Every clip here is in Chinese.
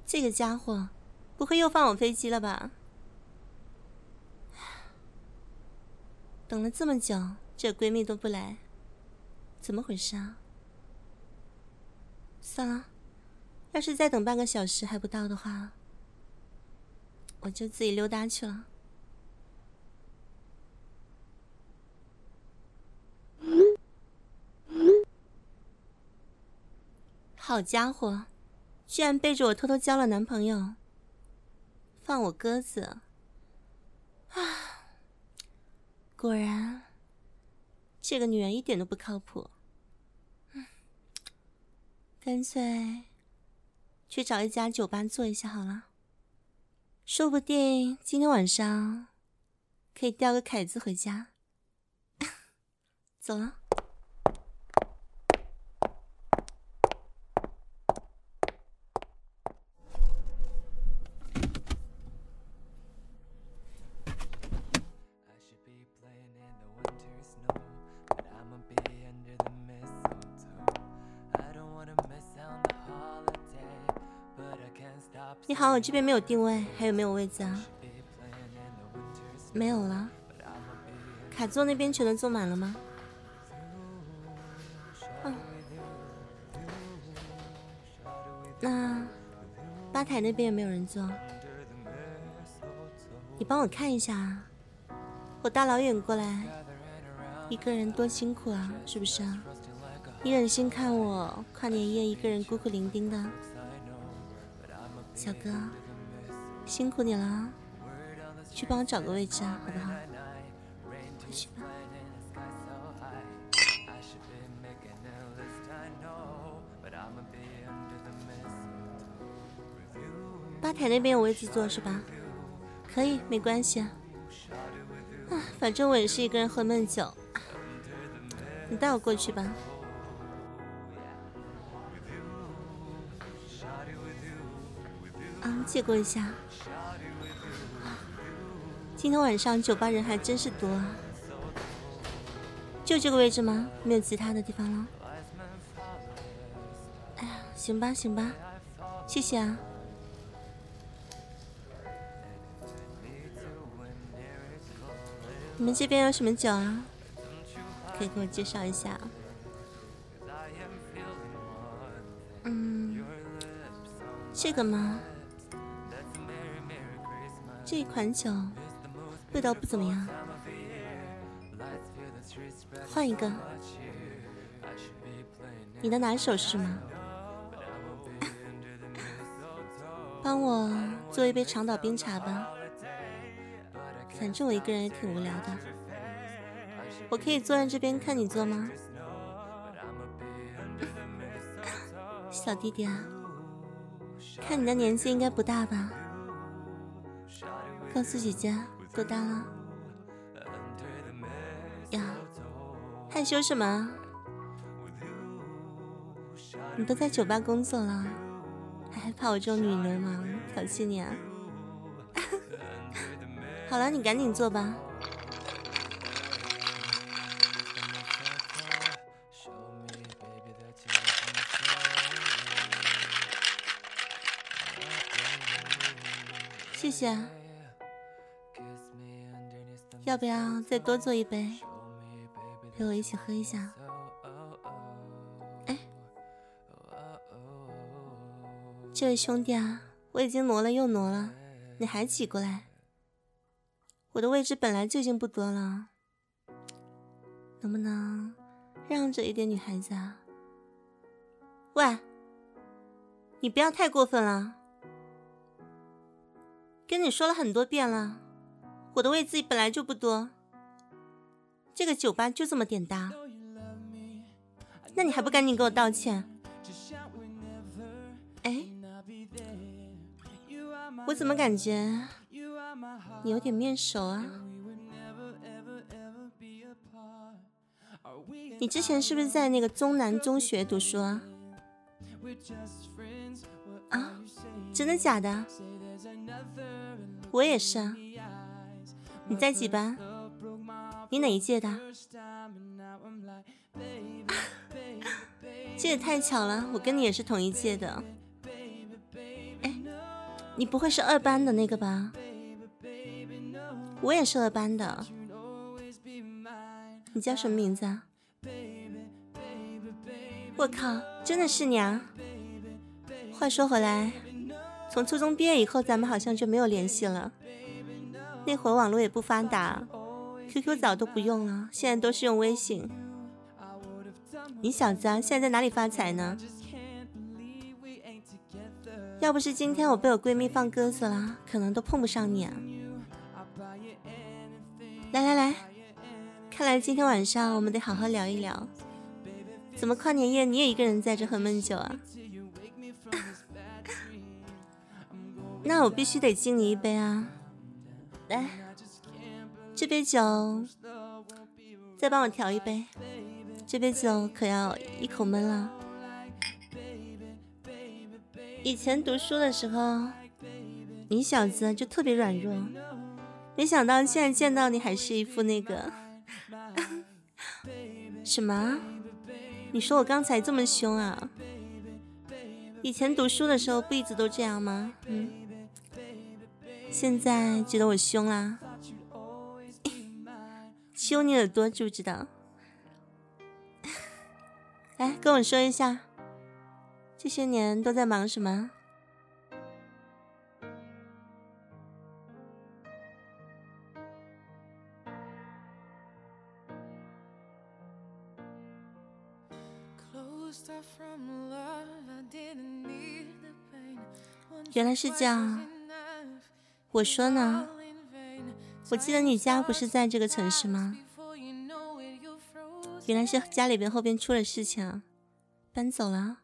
这个家伙不会又放我飞机了吧？等了这么久，这闺蜜都不来，怎么回事啊？算了，要是再等半个小时还不到的话，我就自己溜达去了。好家伙，居然背着我偷偷交了男朋友，放我鸽子啊！果然，这个女人一点都不靠谱。干脆去找一家酒吧坐一下好了，说不定今天晚上可以钓个凯子回家。走了。你好，我这边没有定位，还有没有位子啊？没有了。卡座那边全都坐满了吗？那吧台那边有没有人坐？你帮我看一下啊，我大老远过来，一个人多辛苦啊，是不是啊？你忍心看我跨年夜一个人孤苦伶仃的？小哥，辛苦你了啊，去帮我找个位置啊，好不好？快去吧。吧台那边有位置坐是吧？可以，没关系啊。反正我也是一个人喝闷酒，你带我过去吧。借过一下。今天晚上酒吧人还真是多啊。就这个位置吗？没有其他的地方了？哎呀，行吧行吧，谢谢啊。你们这边有什么酒啊？可以给我介绍一下。这个吗？这一款酒味道不怎么样，换一个。你的拿手是什么？帮我做一杯长岛冰茶吧，反正我一个人也挺无聊的。我可以坐在这边看你做吗？小弟弟啊，看你的年纪应该不大吧？告诉姐姐多大了？呀，害羞什么？你都在酒吧工作了，还害怕我这种女人吗？调戏你啊！好了，你赶紧做吧。谢谢啊。要不要再多做一杯，陪我一起喝一下？哎，这位兄弟啊，我已经挪了又挪了，你还挤过来？我的位置本来就已经不多了，能不能让着一点女孩子啊？喂，你不要太过分了，跟你说了很多遍了，我的位置本来就不多，这个酒吧就这么点大，那你还不赶紧给我道歉？哎，我怎么感觉你有点面熟啊？你之前是不是在那个中南中学读书啊？啊，真的假的？我也是啊。你在几班？你哪一届的？这也太巧了，我跟你也是同一届的。哎， 你不会是2班的那个吧？我也是2班的。你叫什么名字啊？我靠，真的是你啊！话说回来，从初中毕业以后，咱们好像就没有联系了。那会儿网络也不发达， QQ 早都不用了，现在都是用微信。你小子啊，现在在哪里发财呢？要不是今天我被我闺蜜放鸽子了，可能都碰不上你啊。来来来，看来今天晚上我们得好好聊一聊。怎么跨年夜你也一个人在这喝闷酒啊？那我必须得敬你一杯啊！来，这杯酒再帮我调一杯，这杯酒可要一口闷了。以前读书的时候，你小子就特别软弱，没想到现在见到你还是一副那个什么？你说我刚才这么凶啊？以前读书的时候不一直都这样吗？现在觉得我凶啦？揪你耳朵知不知道？来跟我说一下，这些年都在忙什么？原来是这样。我说呢，我记得你家不是在这个城市吗？原来是家里边后边出了事情啊，搬走了。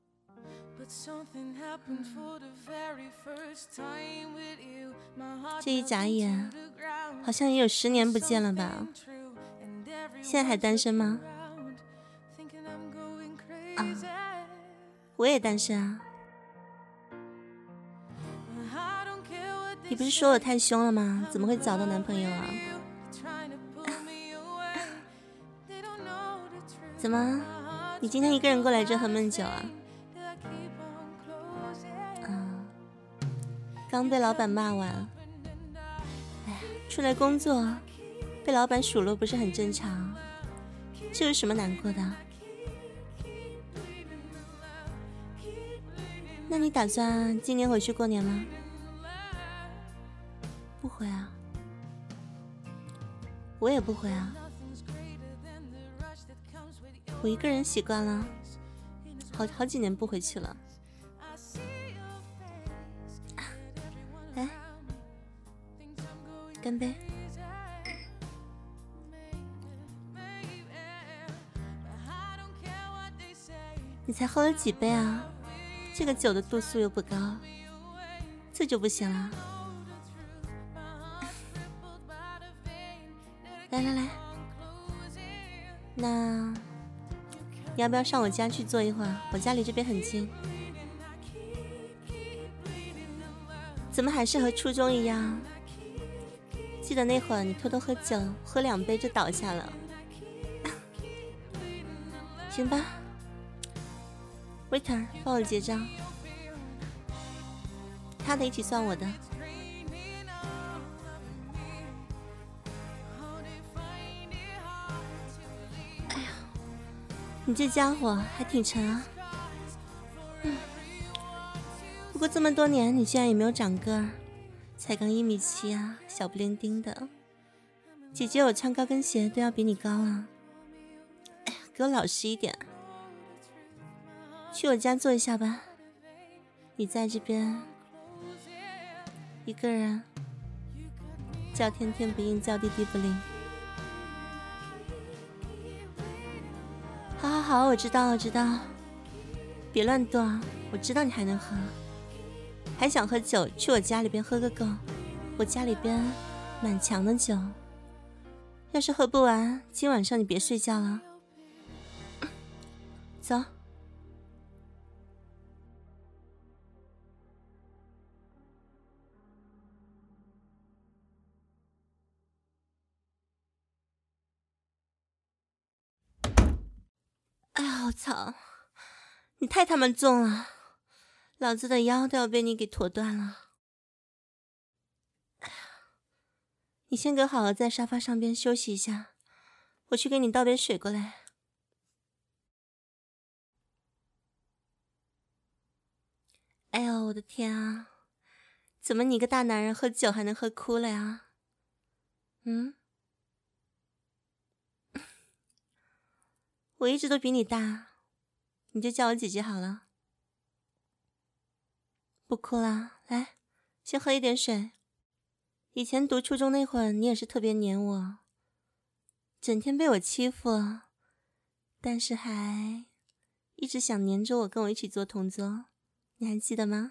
这一眨眼好像也有10年不见了吧？现在还单身吗？啊，我也单身啊。你不是说我太凶了吗？怎么会找到男朋友啊？怎么，你今天一个人过来这喝闷酒啊？刚被老板骂完。哎呀，出来工作被老板数落不是很正常？这有什么难过的？那你打算今年回去过年吗？不回啊，我也不回啊。我一个人习惯了，好几年不回去了。来，干杯！你才喝了几杯啊？这个酒的度数又不高，这就不行了。来来来，那你要不要上我家去坐一会儿？我家离这边很近。怎么还是和初中一样？记得那会儿你偷偷喝酒，喝2杯就倒下了。行吧 ，waiter 帮我结账，他的一起算我的。哎呀，你这家伙还挺沉啊。不过这么多年你居然也没有长个儿，才刚1.7米啊，小不灵丁的。姐姐我穿高跟鞋都要比你高了。哎呀，给我老实一点。去我家坐一下吧，你在这边一个人叫天天不应，叫地地不灵。好好好，我知道我知道，别乱动，我知道你还能喝，还想喝酒，去我家里边喝个够，我家里边满墙的酒，要是喝不完，今晚上你别睡觉了。走。哎呀，我操！你太他妈重了，老子的腰都要被你给拖断了。 你先给我好好在沙发上边休息一下，我去给你倒杯水过来。哎呦，我的天啊！怎么你一个大男人喝酒还能喝哭了呀？我一直都比你大，你就叫我姐姐好了。不哭了，来，先喝一点水。以前读初中那会儿，你也是特别黏我，整天被我欺负，但是还一直想黏着我，跟我一起做同桌，你还记得吗？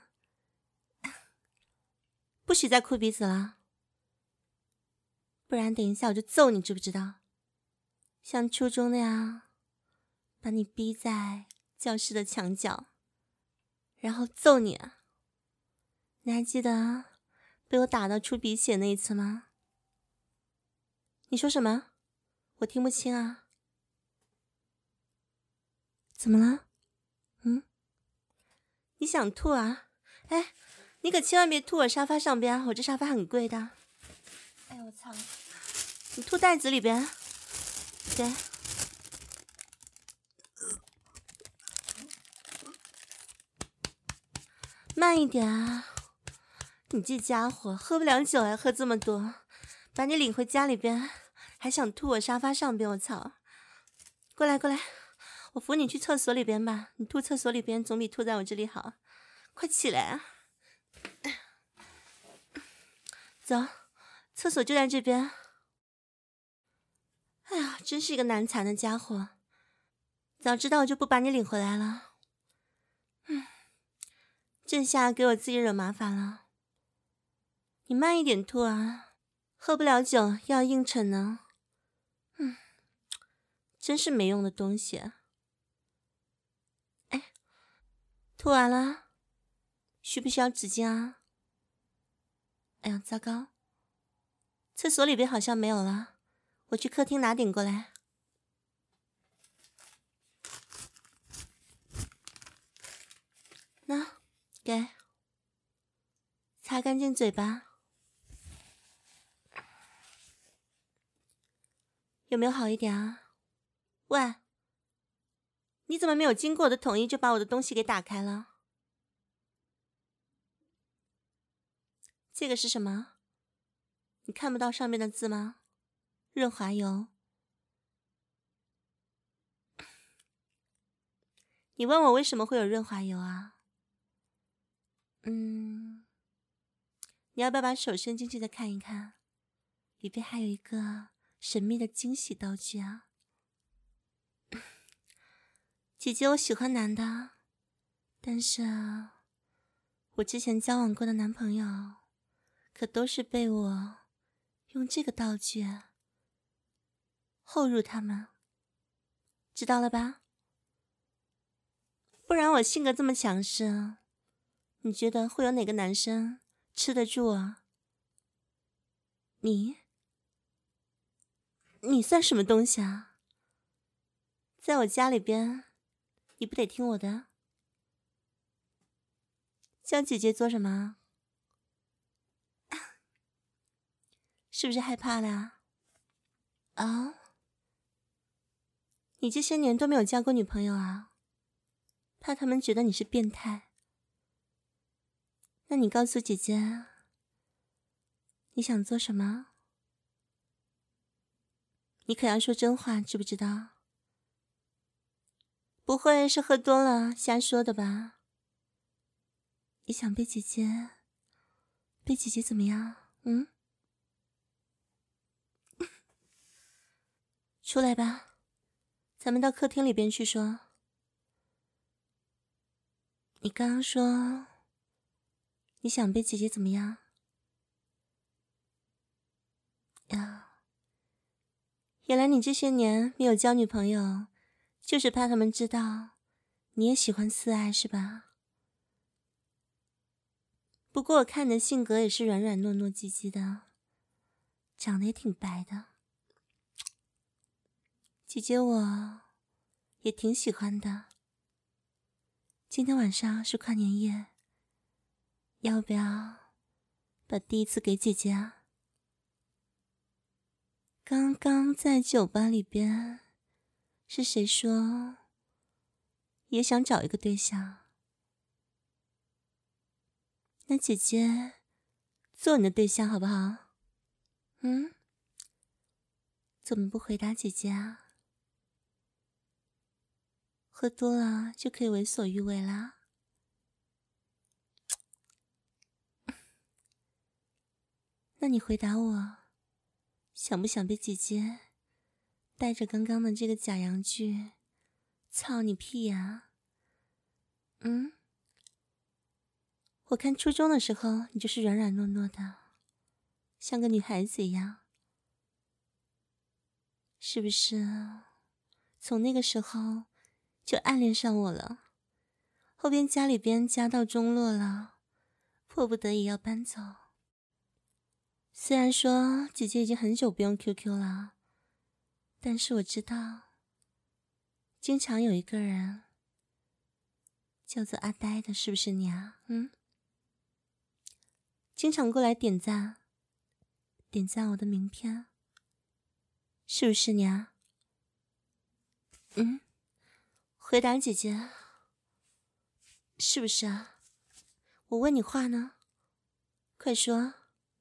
不许再哭鼻子了，不然等一下我就揍你，知不知道？像初中那样，把你逼在教室的墙角，然后揍你。你还记得被我打到出鼻血那一次吗？你说什么？我听不清啊。怎么了？你想吐啊？哎，你可千万别吐我沙发上边，我这沙发很贵的。哎呦我操！你吐袋子里边，给。慢一点啊！你这家伙喝不了酒还喝这么多，把你领回家里边，还想吐我沙发上边，我操！过来过来，我扶你去厕所里边吧，你吐厕所里边总比吐在我这里好。快起来啊！走，厕所就在这边。哎呀，真是一个难缠的家伙，早知道我就不把你领回来了。这下给我自己惹麻烦了。你慢一点吐啊，喝不了酒要应承呢。真是没用的东西。哎，吐完了，需不需要纸巾啊？哎呀，糟糕，厕所里边好像没有了，我去客厅拿点过来。那，给，擦干净嘴巴。有没有好一点啊？喂，你怎么没有经过我的同意就把我的东西给打开了？这个是什么？你看不到上面的字吗？润滑油。你问我为什么会有润滑油啊？你要不要把手伸进去再看一看？里边还有一个神秘的惊喜道具啊！姐姐，我喜欢男的，但是我之前交往过的男朋友可都是被我用这个道具后入他们，知道了吧？不然我性格这么强势，你觉得会有哪个男生吃得住啊？你算什么东西啊？在我家里边，你不得听我的？叫姐姐做什么？是不是害怕了啊？你这些年都没有交过女朋友啊？怕他们觉得你是变态？那你告诉姐姐，你想做什么？你可要说真话，知不知道？不会是喝多了瞎说的吧？你想被姐姐怎么样？出来吧，咱们到客厅里边去说。你刚刚说你想被姐姐怎么样？呀，原来你这些年没有交女朋友，就是怕他们知道你也喜欢四爱是吧？不过我看你的性格也是软软糯糯唧唧的，长得也挺白的，姐姐我也挺喜欢的。今天晚上是跨年夜，要不要把第一次给姐姐啊？ 刚刚在酒吧里边，是谁说也想找一个对象？那姐姐做你的对象好不好？嗯？怎么不回答姐姐啊？喝多了就可以为所欲为啦？那你回答我，想不想被姐姐带着刚刚的这个假洋具操你屁呀？嗯？我看初中的时候你就是软软糯糯的，像个女孩子一样，是不是？从那个时候就暗恋上我了，后边家里边家道中落了，迫不得已要搬走。虽然说姐姐已经很久不用 QQ 了，但是我知道经常有一个人叫做阿呆的，是不是你啊？嗯？经常过来点赞我的名片，是不是你啊？嗯？回答姐姐，是不是啊？我问你话呢，快说。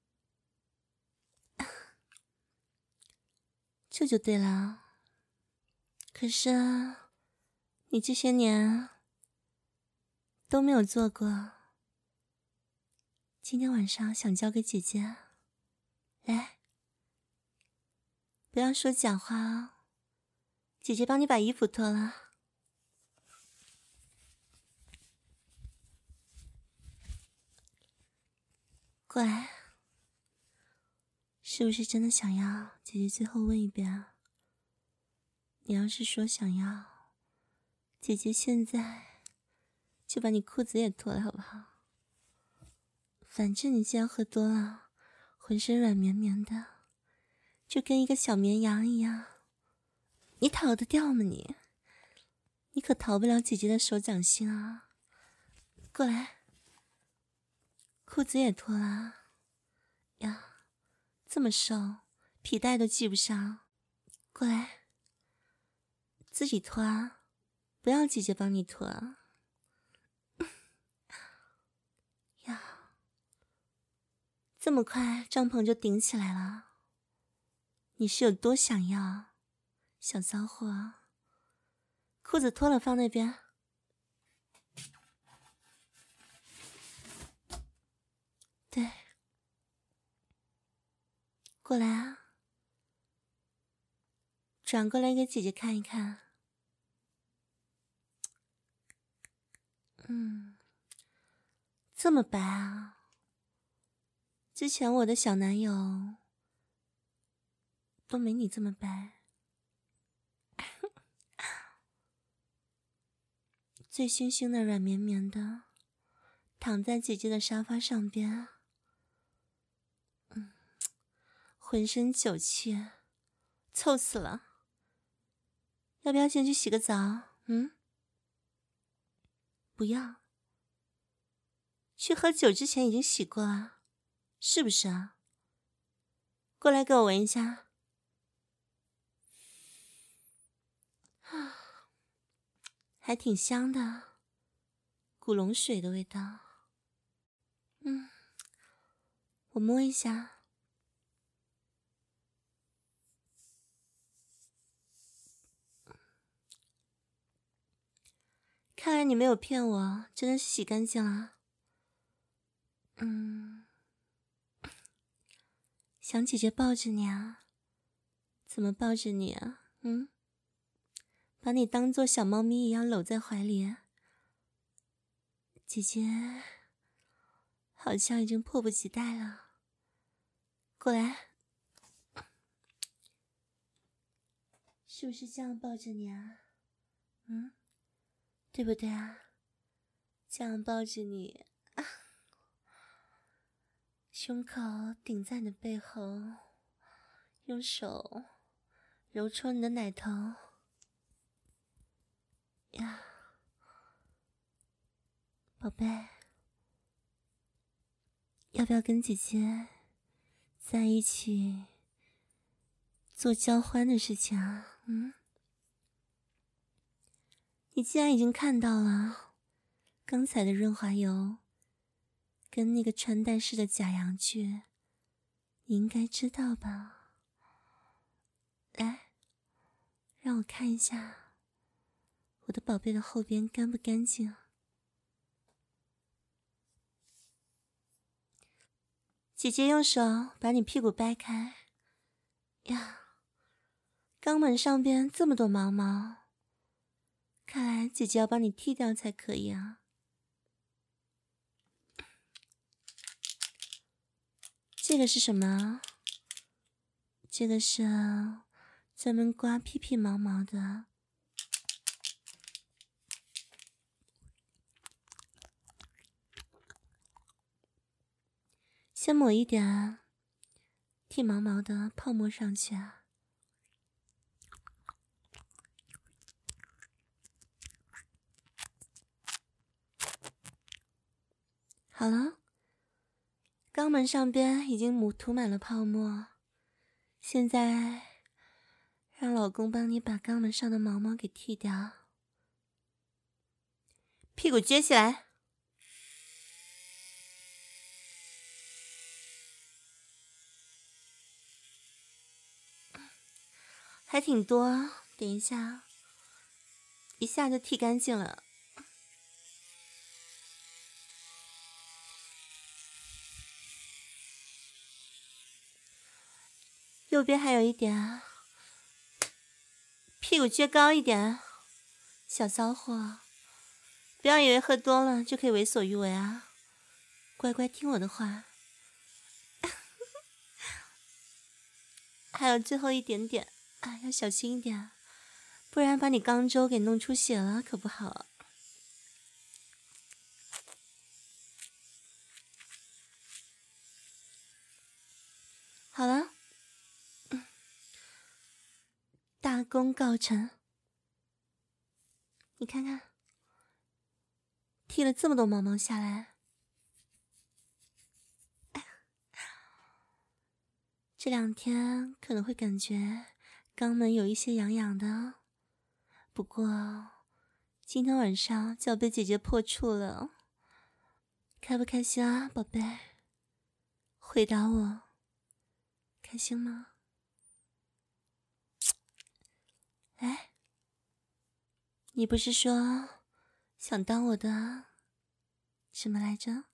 这就对了。可是你这些年都没有做过，今天晚上想交给姐姐。来，不要说假话哦，姐姐帮你把衣服脱了。过来，是不是真的想要？姐姐最后问一遍啊，你要是说想要，姐姐现在就把你裤子也脱了好不好？反正你既然喝多了，浑身软绵绵的，就跟一个小绵羊一样，你逃得掉吗你？你可逃不了姐姐的手掌心啊！过来，裤子也脱了呀，这么瘦，皮带都系不上。过来，自己脱啊，不要姐姐帮你脱啊。呀，这么快帐篷就顶起来了，你是有多想要，小骚货？裤子脱了放那边。对，过来啊，转过来给姐姐看一看。这么白啊？之前我的小男友都没你这么白。醉醺醺的，软绵绵的，躺在姐姐的沙发上边，浑身酒气，臭死了。要不要先去洗个澡？不要。去喝酒之前已经洗过了，是不是啊？过来给我闻一下。还挺香的，古龙水的味道。我摸一下。看来你没有骗我，真的是洗干净了。想姐姐抱着你啊？怎么抱着你啊？把你当做小猫咪一样搂在怀里。姐姐好像已经迫不及待了。过来，是不是这样抱着你啊？对不对啊？这样抱着你，胸口顶在你的背后，用手揉搓你的奶头呀，宝贝，要不要跟姐姐在一起做交欢的事情啊。你既然已经看到了刚才的润滑油跟那个穿戴式的假阳具，你应该知道吧？来，让我看一下我的宝贝的后边干不干净。姐姐用手把你屁股掰开。呀，肛门上边这么多毛毛，看来姐姐要帮你剃掉才可以啊。这个是什么？这个是专门刮屁屁毛毛的。先抹一点剃毛毛的泡沫上去啊。好了，肛门上边已经涂满了泡沫，现在让老公帮你把肛门上的毛毛给剃掉。屁股撅起来。还挺多，等一下，一下就剃干净了。右边还有一点，屁股撅高一点，小骚货，不要以为喝多了就可以为所欲为啊！乖乖听我的话。还有最后一点点，要小心一点，不然把你肛周给弄出血了可不好。好了，大功告成。你看看，剃了这么多毛毛下来，这2天可能会感觉肛门有一些痒痒的，不过今天晚上就要被姐姐破处了，开不开心啊，宝贝？回答我，开心吗？来，你不是说想当我的什么来着？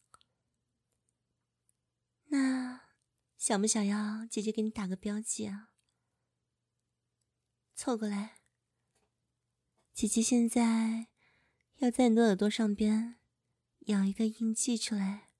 那想不想要姐姐给你打个标记啊？凑过来，姐姐现在要在你的耳朵上边咬一个印记出来。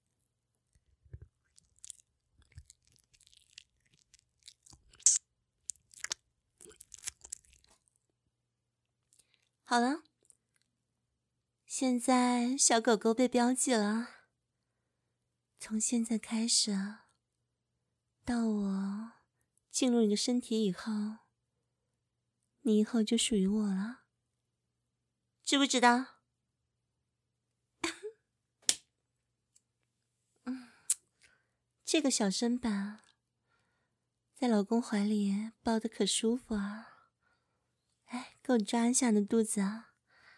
好了，现在小狗狗被标记了，从现在开始到我进入你的身体以后，你以后就属于我了，知不知道？这个小身板在老公怀里抱得可舒服啊！来，给我抓一下你的肚子啊！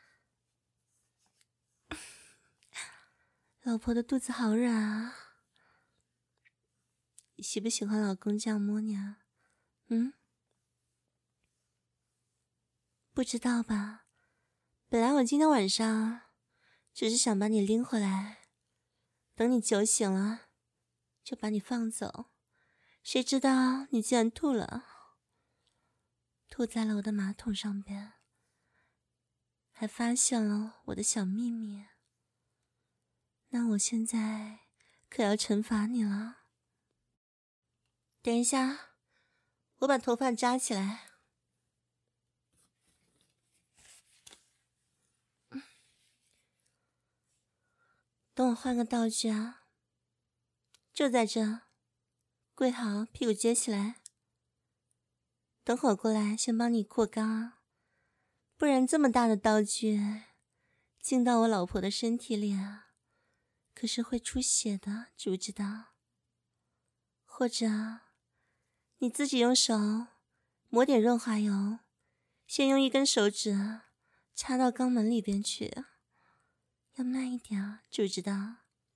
老婆的肚子好软啊！你喜不喜欢老公这样摸你啊？不知道吧？本来我今天晚上只是想把你拎回来，等你酒醒了就把你放走，谁知道你竟然吐了，吐在了我的马桶上边，还发现了我的小秘密。那我现在可要惩罚你了。等一下，我把头发扎起来。等我换个道具啊，就在这，跪好，屁股撅起来。等会儿过来先帮你扩肛啊，不然这么大的道具进到我老婆的身体里啊，可是会出血的，知不知道？或者你自己用手抹点润滑油，先用一根手指插到肛门里边去，要慢一点啊，知不知道？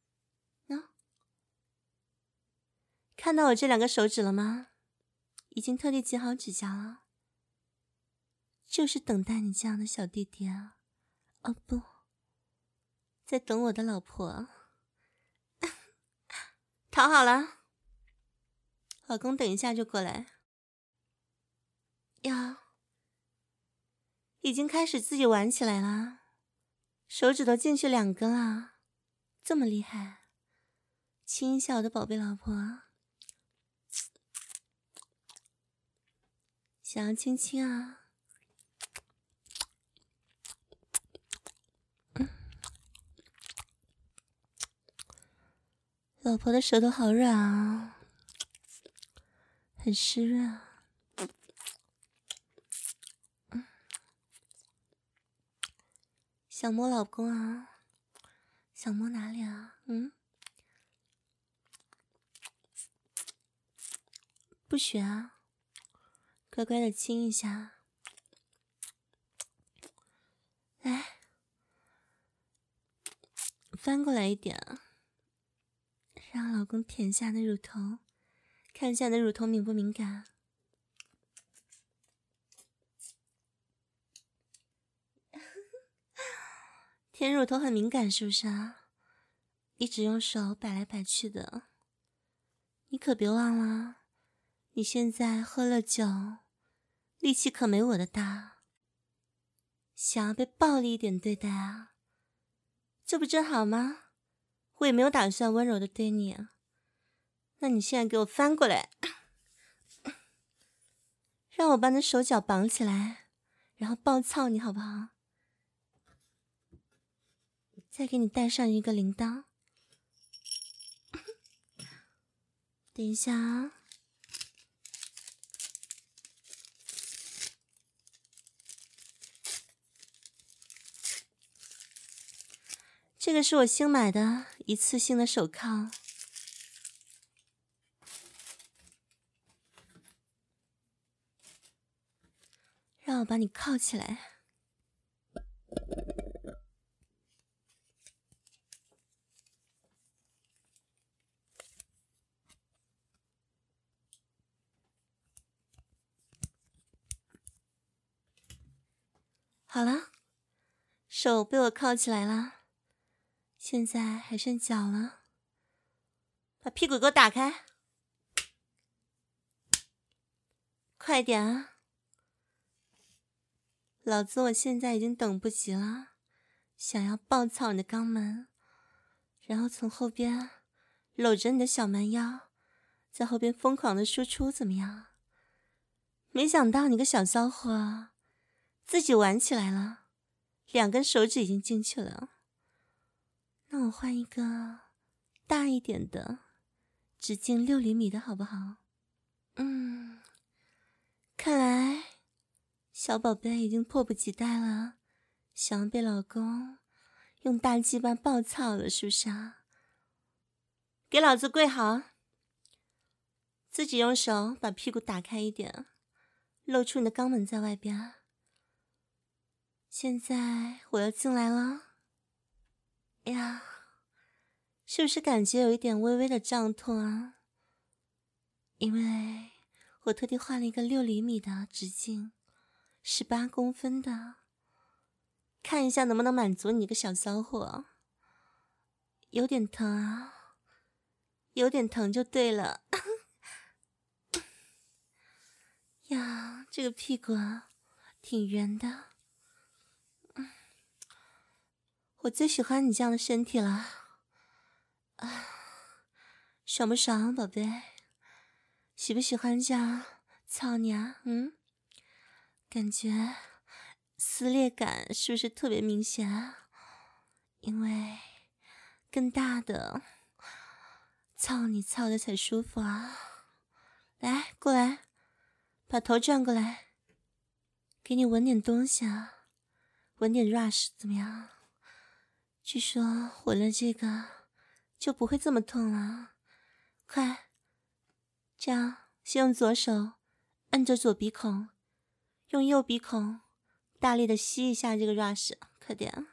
看到我这2个手指了吗？已经特地挤好指甲了，就是等待你这样的小弟弟啊！哦不，在等我的老婆。躺好了，老公等一下就过来。呀，已经开始自己玩起来了，手指都进去2根了，这么厉害！亲一下我的宝贝老婆，想要亲亲啊！老婆的舌头好软啊，很湿润啊。想摸老公啊？想摸哪里啊？不许啊，乖乖的亲一下。来，翻过来一点，让老公舔下你的乳头，看一下你的乳头敏不敏感。舔乳头很敏感是不是啊？一直用手摆来摆去的，你可别忘了，你现在喝了酒，力气可没我的大，想要被暴力一点对待啊，这不正好吗？我也没有打算温柔的对你啊，那你现在给我翻过来，让我把你手脚绑起来，然后暴操你好不好？再给你带上一个铃铛。等一下啊，这个是我新买的一次性的手铐，让我把你铐起来。好了，手被我铐起来了，现在还剩脚了，把屁股给我打开，快点啊！老子我现在已经等不及了，想要暴操你的肛门，然后从后边搂着你的小蛮腰，在后边疯狂的输出，怎么样？没想到你个小骚货自己玩起来了，2根手指已经进去了。那我换一个大一点的，直径6厘米的好不好？看来小宝贝已经迫不及待了，想要被老公用大鸡巴暴操了，是不是啊？给老子跪好，自己用手把屁股打开一点，露出你的肛门在外边。现在我要进来了，呀，是不是感觉有一点微微的胀痛啊？因为我特地换了一个6厘米的直径，18公分的，看一下能不能满足你个小骚货。有点疼啊，有点疼就对了。呀，这个屁股啊，挺圆的。我最喜欢你这样的身体了。爽不爽，宝贝？喜不喜欢这样操你啊？感觉撕裂感是不是特别明显啊？因为更大的操你操的才舒服啊！来，过来，把头转过来，给你闻点东西啊，闻点 rush 怎么样？据说闻了这个就不会这么痛了。快，这样先用左手按着左鼻孔，用右鼻孔大力的吸一下这个 rush， 快点，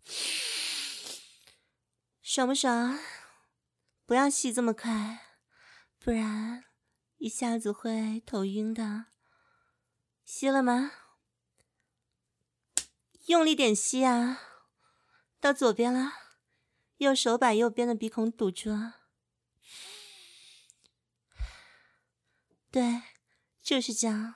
爽不爽？不要吸这么快，不然一下子会头晕的。吸了吗？用力点吸啊！到左边了，右手把右边的鼻孔堵住。对，就是这样。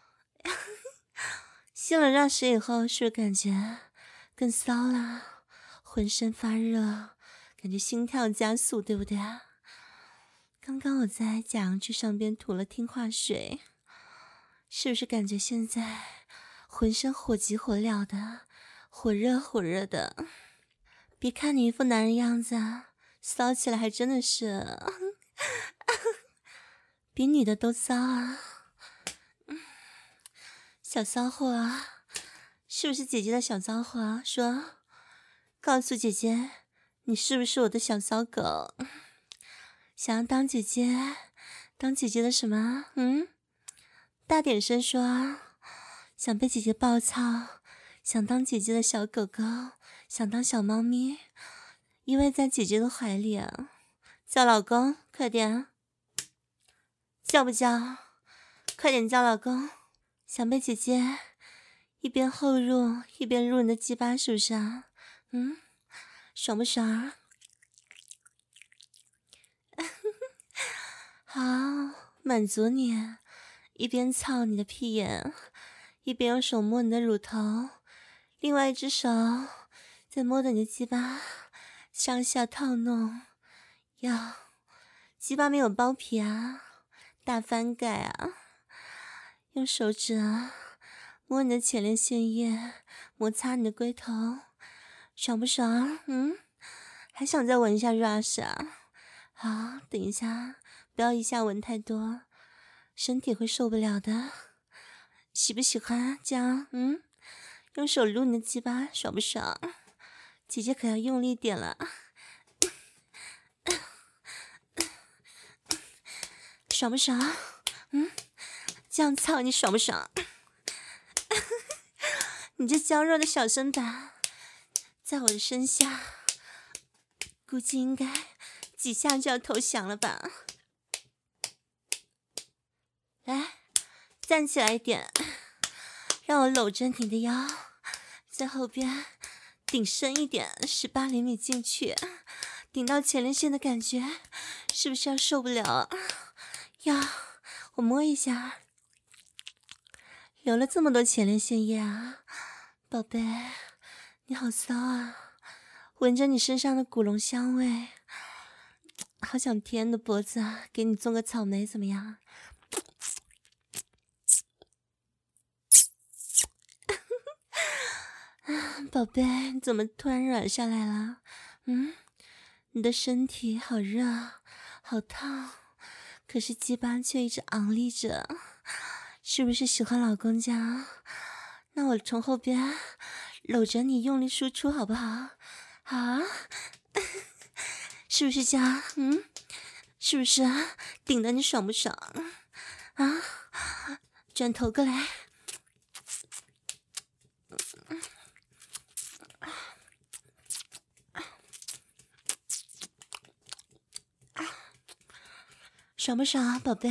吸了rush以后，是不是感觉更骚了？浑身发热，感觉心跳加速，对不对啊？刚刚我在假阳具上边涂了听话水，是不是感觉现在浑身火急火燎的，火热火热的？别看你一副男人样子啊，骚起来还真的是比女的都骚啊！小骚货啊，是不是姐姐的小骚货啊？说，告诉姐姐，你是不是我的小骚狗？想要当姐姐，当姐姐的什么？大点声说啊！想被姐姐抱操，想当姐姐的小狗狗，想当小猫咪，依偎在姐姐的怀里啊！叫老公，快点！叫不叫？快点叫老公！想被姐姐一边后入一边入你的鸡巴，是不是啊？爽不爽啊？好，满足你，一边操你的屁眼，一边用手摸你的乳头，另外一只手在摸着你的鸡巴上下套弄。哟，鸡巴没有包皮啊，大翻盖啊！用手指摸你的前列腺液，摩擦你的龟头，爽不爽？还想再闻一下 rush 啊？好，等一下，不要一下闻太多，身体会受不了的。喜不喜欢这样？用手撸你的鸡巴，爽不爽？姐姐可要用力点了。爽不爽？这样操你爽不爽？你这娇弱的小身板，在我的身下，估计应该几下就要投降了吧？来，站起来一点，让我搂着你的腰，在后边顶深一点，18厘米进去，顶到前列腺的感觉，是不是要受不了？呀，我摸一下，流了这么多前列腺液啊，宝贝，你好骚啊！闻着你身上的古龙香味，好想舔你的脖子啊，给你做个草莓怎么样？宝贝，你怎么突然软下来了？你的身体好热，好烫，可是鸡巴却一直昂立着，是不是喜欢老公家？那我从后边搂着你用力输出好不好？好，是不是这样？是不是顶得你爽不爽啊？转头过来。爽不爽啊，宝贝？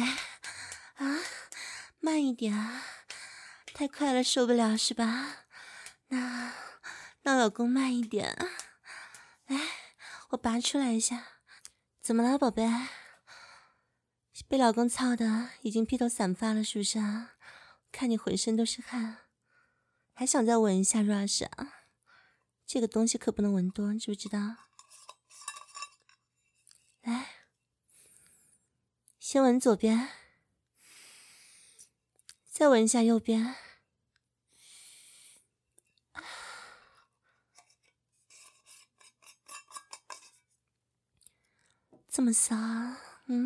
慢一点啊，太快了受不了是吧？那老公慢一点，来，我拔出来一下。怎么了，宝贝？被老公操的已经披头散发了是不是啊？看你浑身都是汗，还想再闻一下 rush 啊？这个东西可不能闻多，你知不知道？来，先闻左边，再闻一下右边。这么骚啊？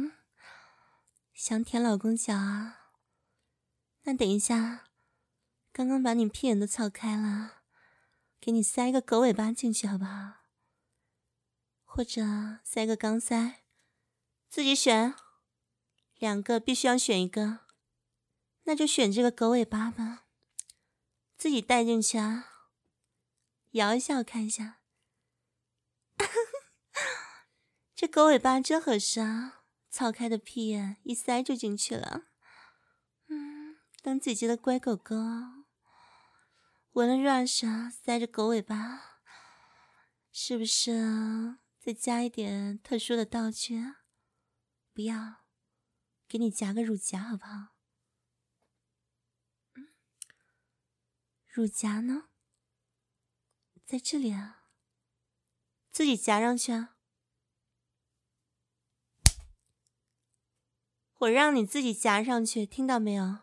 想舔老公脚啊？那等一下，刚刚把你屁眼都操开了，给你塞个狗尾巴进去好不好？或者塞个钢塞，自己选，2个必须要选一个。 那就选这个狗尾巴吧，自己带进去啊，摇一下我看一下。这狗尾巴真合适啊，草开的屁眼一塞就进去了。当姐姐的乖狗狗，闻了软啥，塞着狗尾巴，是不是啊？再加一点特殊的道具啊？不要，给你夹个乳夹好不好？乳夹呢？在这里啊，自己夹上去啊。我让你自己夹上去，听到没有？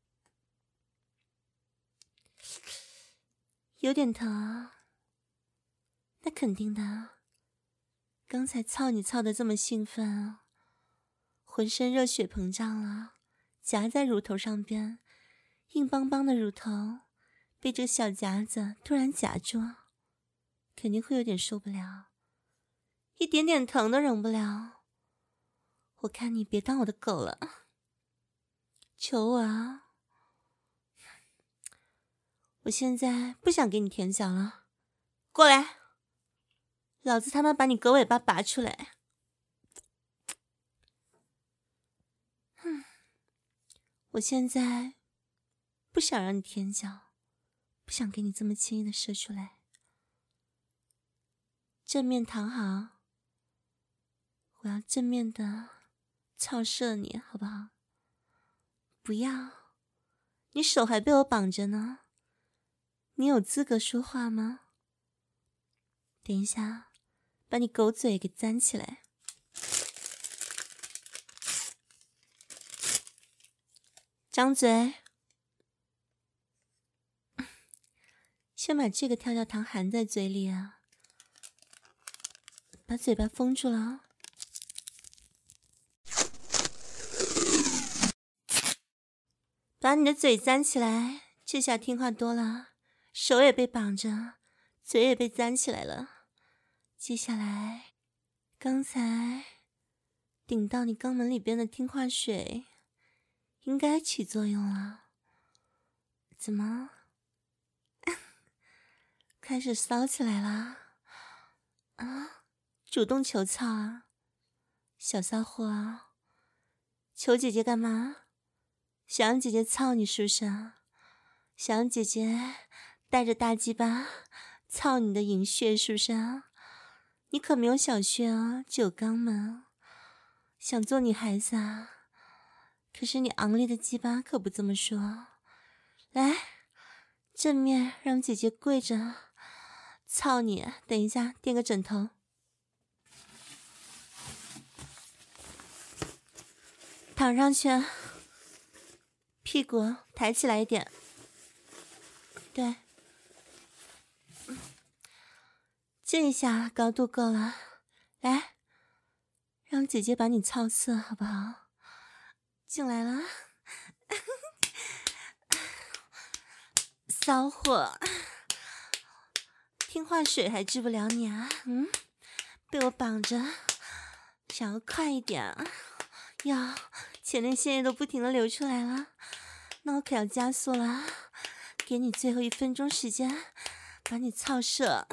有点疼啊？那肯定的啊，刚才操你操得这么兴奋啊，浑身热血膨胀了，夹在乳头上边，硬邦邦的乳头被这个小夹子突然夹住，肯定会有点受不了，一点点疼都忍不了。我看你别当我的狗了，求我啊！我现在不想给你舔脚了，过来，老子他妈把你狗尾巴拔出来！我现在不想让你舔脚，不想给你这么轻易的射出来。正面躺好，我要正面的操射你，好不好？不要，你手还被我绑着呢，你有资格说话吗？等一下，把你狗嘴给粘起来。张嘴。先把这个跳跳糖含在嘴里啊，把嘴巴封住了啊。把你的嘴粘起来，这下听话多了，手也被绑着，嘴也被粘起来了。接下来，刚才顶到你肛门里边的听话水应该起作用了。怎么开始骚起来了啊？主动求操啊，小骚货啊！求姐姐干嘛？想让姐姐操你是不是啊？想让姐姐带着大鸡巴操你的淫穴是不是啊？你可没有小穴啊，只有肛门。想做女孩子啊？可是你昂烈的鸡巴可不这么说。来，正面让姐姐跪着操你，等一下垫个枕头。躺上去，屁股抬起来一点。对，这一下高度够了。来，让姐姐把你操死好不好？进来了。骚货，听话水还治不了你啊？被我绑着，想要快一点，要前列腺液都不停的流出来了，那我可要加速了，给你最后1分钟时间，把你操射。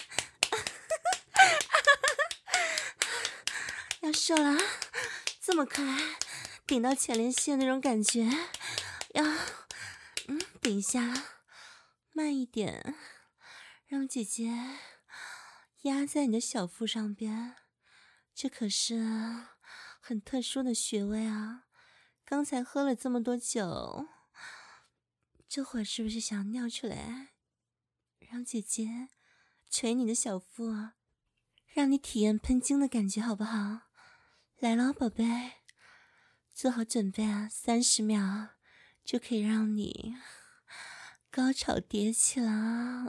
要射了，这么快，顶到前列腺那种感觉，要等一下。慢一点，让姐姐压在你的小腹上边，这可是很特殊的穴位啊！刚才喝了这么多酒，这会儿是不是想尿出来？让姐姐捶你的小腹啊，让你体验喷精的感觉，好不好？来了，宝贝，做好准备啊！30秒就可以让你高潮迭起了啊！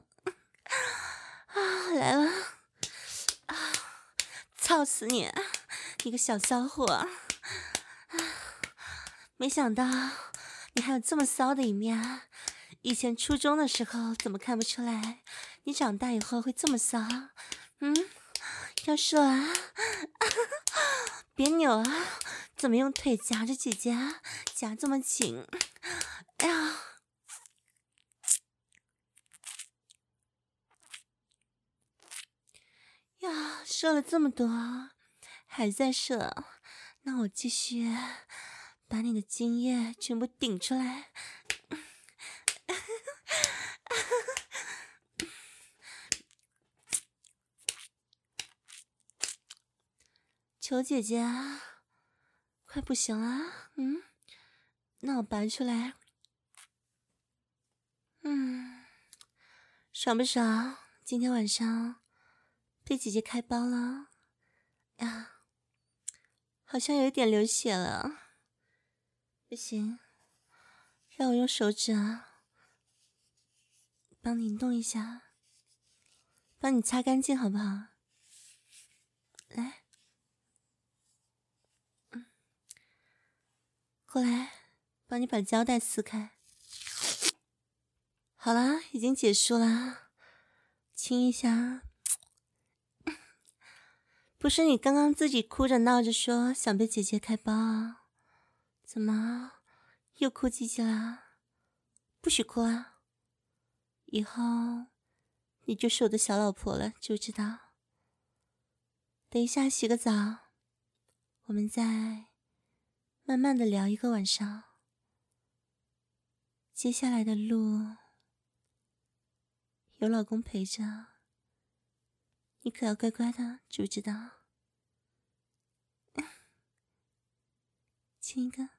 来了啊！操死你，你个小骚货！没想到你还有这么骚的一面，以前初中的时候怎么看不出来？你长大以后会这么骚？要射啊！别扭啊！怎么用腿夹着姐姐啊？夹这么紧？ 哎呀，呀，射了这么多，还在射，那我继续把你的精液全部顶出来。求姐姐啊，快不行了，那我拔出来，爽不爽？今天晚上被姐姐开包了呀，好像有一点流血了，不行，让我用手指帮你弄一下，帮你擦干净好不好？来，过来，帮你把胶带撕开。好了，已经结束了，亲一下。不是你刚刚自己哭着闹着说想被姐姐开包啊？怎么又哭唧唧啦？不许哭啊！以后你就是我的小老婆了，知不知道？等一下洗个澡，我们再慢慢的聊一个晚上。接下来的路有老公陪着，你可要乖乖的，知不知道？亲一个。